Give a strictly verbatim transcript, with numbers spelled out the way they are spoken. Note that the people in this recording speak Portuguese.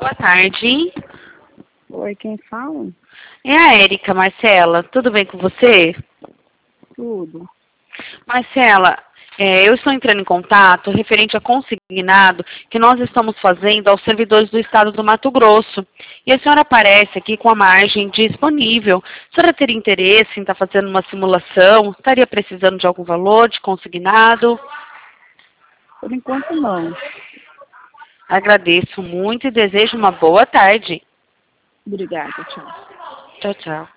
Boa tarde. Oi, quem fala? É a Érica, Marcela. Tudo bem com você? Tudo. Marcela, é, eu estou entrando em contato referente a consignado que nós estamos fazendo aos servidores do estado do Mato Grosso. E a senhora aparece aqui com a margem disponível. A senhora teria interesse em estar fazendo uma simulação? Estaria precisando de algum valor de consignado? Por enquanto, não. Agradeço muito e desejo uma boa tarde. Obrigada, tchau. Tchau, tchau.